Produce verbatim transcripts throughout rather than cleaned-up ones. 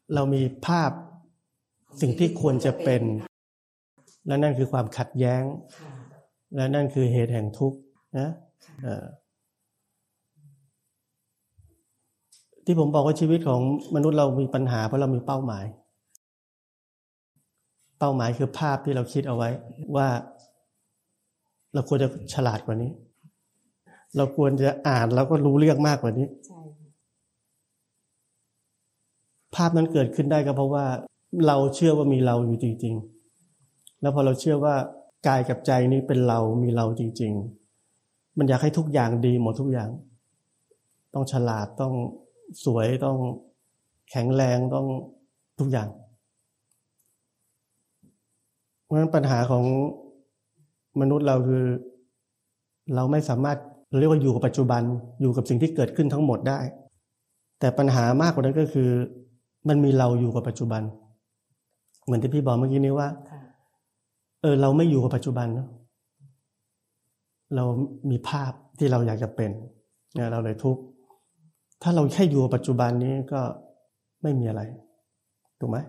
เรามีภาพสิ่งที่ควรจะเป็นและนั่นคือความขัดแย้งและนั่นคือเหตุแห่งทุกข์นะที่ผมบอกว่าชีวิตของมนุษย์เรามีปัญหาเพราะเรามีเป้าหมายเป้าหมายคือภาพที่เราคิดเอาไว้ว่าเราควรจะฉลาดกว่านี้เราควรจะอ่านแล้วก็รู้เรื่องมากกว่านี้ภาพนั้นเกิดขึ้นได้ก็เพราะว่าเราเชื่อว่ามีเราอยู่จริงๆแล้วพอเราเชื่อว่ากายกับใจนี้เป็นเรามีเราจริงๆมันอยากให้ทุกอย่างดีหมดทุกอย่างต้องฉลาดต้องสวยต้องแข็งแรงต้องทุกอย่างเพราะฉะนั้นปัญหาของมนุษย์เราคือเราไม่สามารถเรียกว่าอยู่กับปัจจุบันอยู่กับสิ่งที่เกิดขึ้นทั้งหมดได้แต่ปัญหามากกว่านั้นก็คือมันมีเราอยู่กับปัจจุบันเหมือนที่พี่บอกเมื่อกี้นี้ว่าเออเราไม่อยู่กับปัจจุบันนะเรามีภาพที่เราอยากจะเป็นเนี่ยเราเลยทุกข์ถ้าเราแค่อยู่กับปัจจุบันนี้ก็ไม่มีอะไรถูกไหม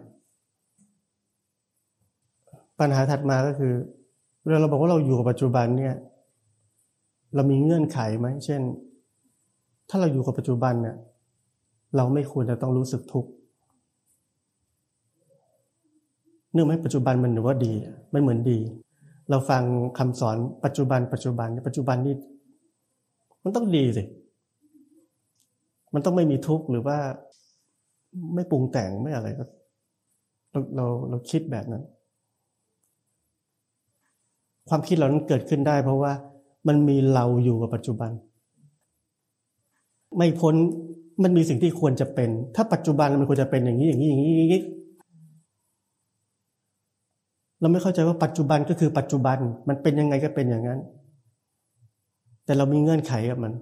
ปัญหาถัดมาก็คือเวลาเราบอกว่าเราอยู่กับปัจจุบันเนี่ยเรามีเงื่อนไขไหมเช่นถ้าเราอยู่กับปัจจุบันเนี่ยเราไม่ควรจะต้องรู้สึกทุกข์เนื่องไหมปัจจุบันมันถือว่าดีมันเหมือนดีเราฟังคำสอนปัจจุบันปัจจุบันปัจจุบันนี่มันต้องดีสิมันต้องไม่มีทุกข์หรือว่าไม่ปรุงแต่งไม่อะไรก็เราเราเราคิดแบบนั้นความคิดเหล่านั้นเกิดขึ้นได้เพราะว่ามันมีเราอยู่กับปัจจุบันไม่พ้นมันมีสิ่งที่ควรจะเป็นถ้าปัจจุบันมันควรจะเป็นอย่างนี้อย่างนี้อย่างนี้อย่างนี้เราไม่เข้าใจว่าปัจจุบันก็คือปัจจุบันมันเป็นยังไงก็เป็นอย่างนั้นแต่เรามีเงื่อนไขกับมัน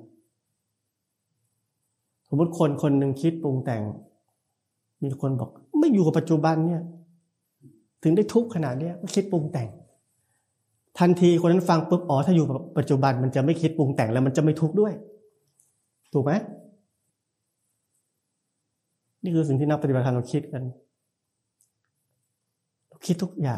สมมติคนคนหนึ่งคิดปรุงแต่งมีคนบอกไม่อยู่กับปัจจุบันเนี่ยถึงได้ทุกข์ขนาดนี้ก็คิดปรุงแต่งทันทีคนนั้นฟังปุ๊บอ๋อถ้าอยู่กับปัจจุบันมันจะไม่คิดปรุงแต่งแล้วมันจะไม่ทุกข์ด้วยถูกไหมนี่คือสิ่งที่นักปฏิบัติธรรมเราคิดกันเราคิดทุกอย่าง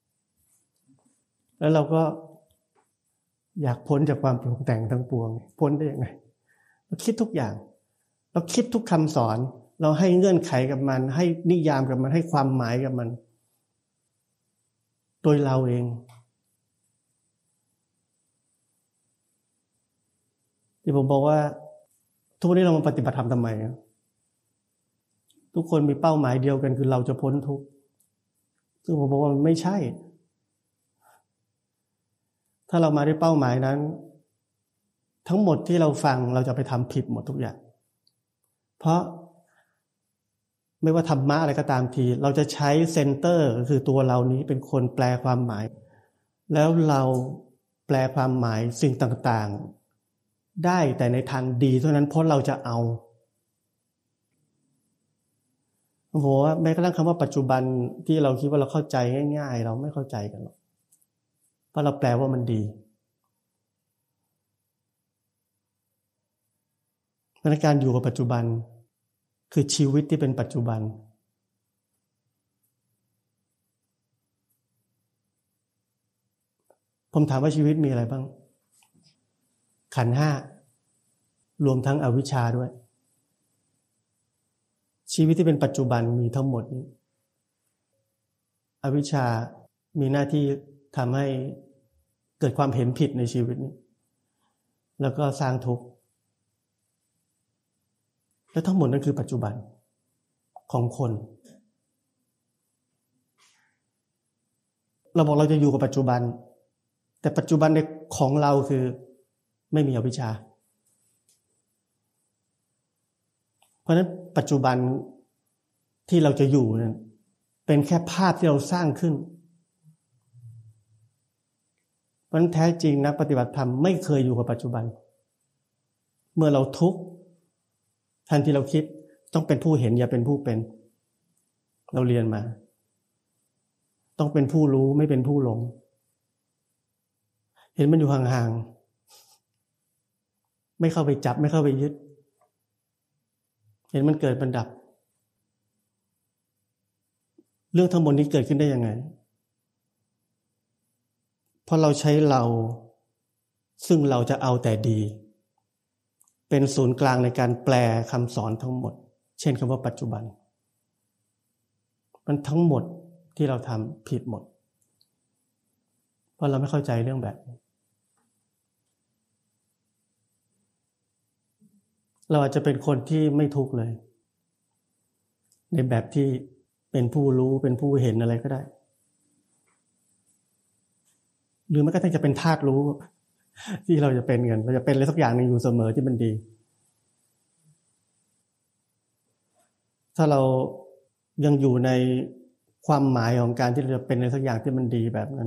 แล้วเราก็อยากพ้นจากความปรุงแต่งทั้งปวงพ้นได้ยังไงเราคิดทุกอย่างเราคิดทุกคำสอนเราให้เงื่อนไขกับมันให้นิยามกับมันให้ความหมายกับมันโดยเราเองที่ผมบอกว่าทุกวันนี้เรามาปฏิบัติธรรมทำไมทุกคนมีเป้าหมายเดียวกันคือเราจะพ้นทุกข์ซึ่งผมบอกว่ามันไม่ใช่ถ้าเรามาด้วยเป้าหมายนั้นทั้งหมดที่เราฟังเราจะไปทำผิดหมดทุกอย่างเพราะไม่ว่าธรรมะอะไรก็ตามทีเราจะใช้เซนเตอร์คือตัวเรานี้เป็นคนแปลความหมายแล้วเราแปลความหมายสิ่งต่างๆได้แต่ในทางดีเท่านั้นเพราะเราจะเอาโอ้โหแม้กระทั่งคำว่าปัจจุบันที่เราคิดว่าเราเข้าใจง่ายๆเราไม่เข้าใจกันหรอกเพราะเราแปลว่ามันดีเพราะการอยู่กับปัจจุบันคือชีวิตที่เป็นปัจจุบันผมถามว่าชีวิตมีอะไรบ้างขันธ์ห้ารวมทั้งอวิชชาด้วยชีวิตที่เป็นปัจจุบันมีทั้งหมดนี้อวิชชามีหน้าที่ทำให้เกิดความเห็นผิดในชีวิตนี้แล้วก็สร้างทุกข์และทั้งหมดนั้นคือปัจจุบันของคนเราบอกเราจะอยู่กับปัจจุบันแต่ปัจจุบันในของเราคือไม่มีอวิชชาเพราะฉะนั้นปัจจุบันที่เราจะอยู่นั้นเป็นแค่ภาพที่เราสร้างขึ้นเพราะฉะนั้นแท้จริงนักปฏิบัติธรรมไม่เคยอยู่กับปัจจุบันเมื่อเราทุกข์ทันที่เราคิดต้องเป็นผู้เห็นอย่าเป็นผู้เป็นเราเรียนมาต้องเป็นผู้รู้ไม่เป็นผู้หลงเห็นมันอยู่ห่างๆไม่เข้าไปจับไม่เข้าไปยึดเห็นมันเกิดมันดับเรื่องทั้งหมดนี้เกิดขึ้นได้ยังไงเพราะเราใช้เราซึ่งเราจะเอาแต่ดีเป็นศูนย์กลางในการแปลคำสอนทั้งหมดเช่นคำว่าปัจจุบันมันทั้งหมดที่เราทำผิดหมดเพราะเราไม่เข้าใจเรื่องแบบนี้เราอาจจะเป็นคนที่ไม่ทุกข์เลยในแบบที่เป็นผู้รู้เป็นผู้เห็นอะไรก็ได้หรือแม้กระทั่งจะเป็นธาตุรู้ที่เราจะเป็นกันเราจะเป็นอะไรสักอย่างนึงอยู่เสมอที่มันดีถ้าเรายังอยู่ในความหมายของการที่เราจะเป็นอะไรสักอย่างที่มันดีแบบนั้น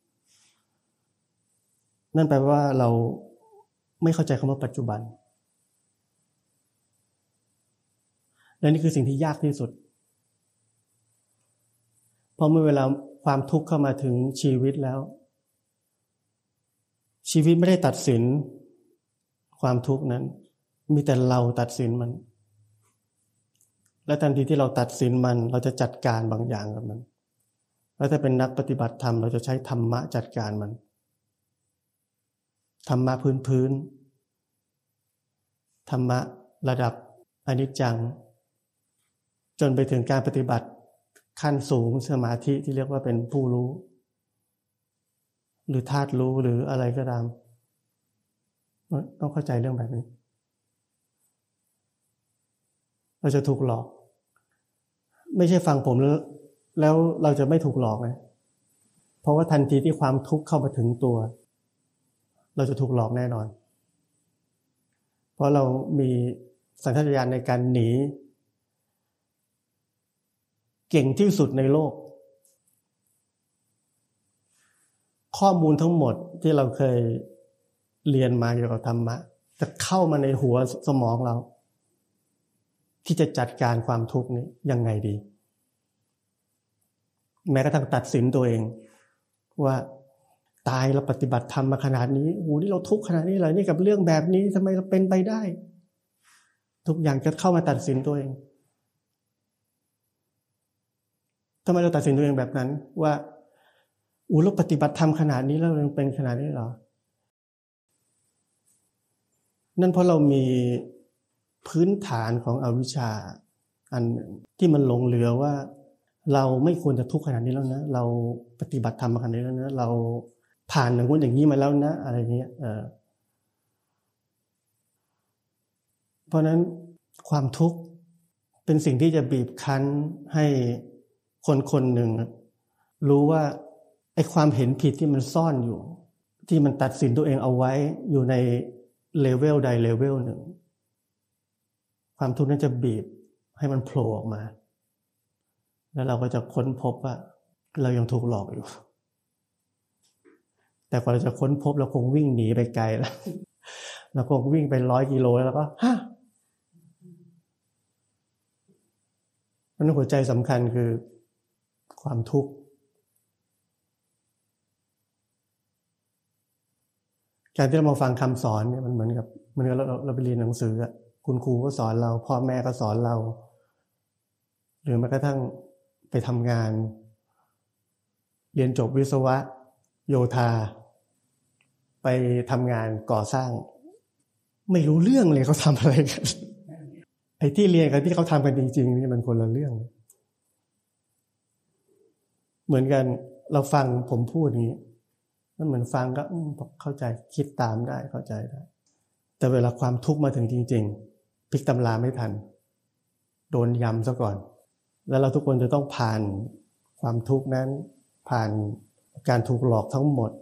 นั่นแปลว่าเราไม่เข้าใจคำว่าปัจจุบันและนี่คือสิ่งที่ยากที่สุดเพราะเมื่อเวลาความทุกข์เข้ามาถึงชีวิตแล้วชีวิตไม่ได้ตัดสินความทุกข์นั้นมีแต่เราตัดสินมันและทันทีที่เราตัดสินมันเราจะจัดการบางอย่างกับมันแล้วถ้าเป็นนักปฏิบัติธรรมเราจะใช้ธรรมะจัดการมันธรรมะพื้นๆธรรมะระดับอนิจจังจนไปถึงการปฏิบัติขั้นสูงสมาธิที่เรียกว่าเป็นผู้รู้หรือธาตุรู้หรืออะไรก็ตามต้องเข้าใจเรื่องแบบนี้เราจะถูกหลอกไม่ใช่ฟังผมแล้วแล้วเราจะไม่ถูกหลอกนะเพราะว่าทันทีที่ความทุกข์เข้ามาถึงตัวเราจะถูกหลอกแน่นอนเพราะเรามีสัญชาตญาณในการหนีเก่งที่สุดในโลกข้อมูลทั้งหมดที่เราเคยเรียนมาเกี่ยวกับธรรมะจะเข้ามาในหัวสมองเราที่จะจัดการความทุกข์นี้ยังไงดีแม้กระทั่งตัดสินตัวเองว่าตายเราปฏิบัติธรรมมาขนาดนี้โอ้โหนี่เราทุกข์ขนาดนี้เลยนี่กับเรื่องแบบนี้ทำไมเราเป็นไปได้ทุกอย่างจะเข้ามาตัดสินตัวเองทำไมเราตัดสินตัวเองแบบนั้นว่าอู้เราปฏิบัติธรรมขนาดนี้แล้วยังเป็นขนาดนี้เหรอนั่นเพราะเรามีพื้นฐานของอวิชชาอันหนึ่งที่มันหลงเหลือว่าเราไม่ควรจะทุกข์ขนาดนี้แล้วนะเราปฏิบัติธรรมมาขนาดนี้แล้วนะเราผ่านอย่างนู้นอย่างนี้มาแล้วนะอะไรเงี้ยเออเพราะนั้นความทุกข์เป็นสิ่งที่จะบีบคั้นให้คนคนหนึ่งรู้ว่าไอ้ความเห็นผิดที่มันซ่อนอยู่ที่มันตัดสินตัวเองเอาไว้อยู่ในเลเวลใดเลเวลหนึ่งความทุกข์นั้นจะบีบให้มันโผล่ออกมาแล้วเราก็จะค้นพบว่าเรายังถูกหลอกอยู่แต่กว่าเราจะค้นพบเราคงวิ่งหนีไปไกลแล้วเราคงวิ่งไปร้อยกิโลแล้วก็ฮะมันหัวใจสำคัญคือความทุกข์การที่เรามาฟังคำสอนเนี่ยมันเหมือนกับเหมือนกับเราเราไปเรียนหนังสืออ่ะคุณครูก็สอนเราพ่อแม่ก็สอนเราหรือแม้กระทั่งไปทำงานเรียนจบวิศวะโยธาไปทำงานก่อสร้างไม่รู้เรื่องเลยเขาทำอะไรกันไอ้ที่เรียนกับที่เขาทำกันจริงๆนี่มันคนละเรื่องเหมือนกันเราฟังผมพูดอย่างนี้มันเหมือนฟังก็เข้าใจคิดตามได้เข้าใจได้แต่เวลาความทุกข์มาถึงจริงๆพลิกตำราไม่ทันโดนยำซะก่อนแล้วเราทุกคนจะต้องผ่านความทุกข์นั้นผ่านการถูกหลอกทั้งหมด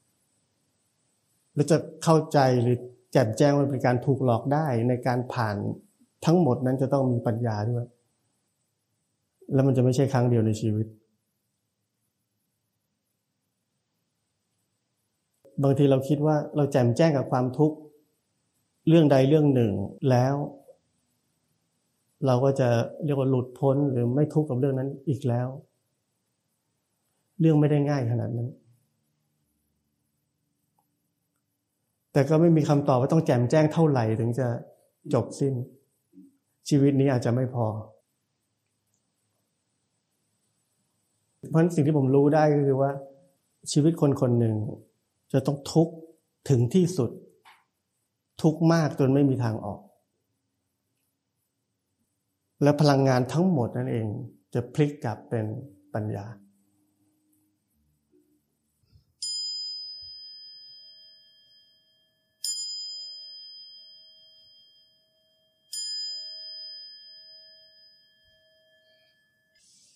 แล้วจะเข้าใจหรือแจ่มแจ้งว่าเป็นการถูกหลอกได้ในการผ่านทั้งหมดนั้นจะต้องมีปัญญาด้วยแล้วมันจะไม่ใช่ครั้งเดียวในชีวิตบางทีเราคิดว่าเราแจ่มแจ้งกับความทุกข์เรื่องใดเรื่องหนึ่งแล้วเราก็จะเรียกว่าหลุดพ้นหรือไม่ทุกข์กับเรื่องนั้นอีกแล้วเรื่องไม่ได้ง่ายขนาดนั้นแต่ก็ไม่มีคำตอบว่าต้องแจ่มแจ้งเท่าไหร่ถึงจะจบสิ้นชีวิตนี้อาจจะไม่พอเพราะฉะนั้นสิ่งที่ผมรู้ได้ก็คือว่าชีวิตคนคนหนึ่งจะต้องทุกข์ถึงที่สุดทุกข์มากจนไม่มีทางออกและพลังงานทั้งหมดนั่นเองจะพลิกกลับเป็นปัญญา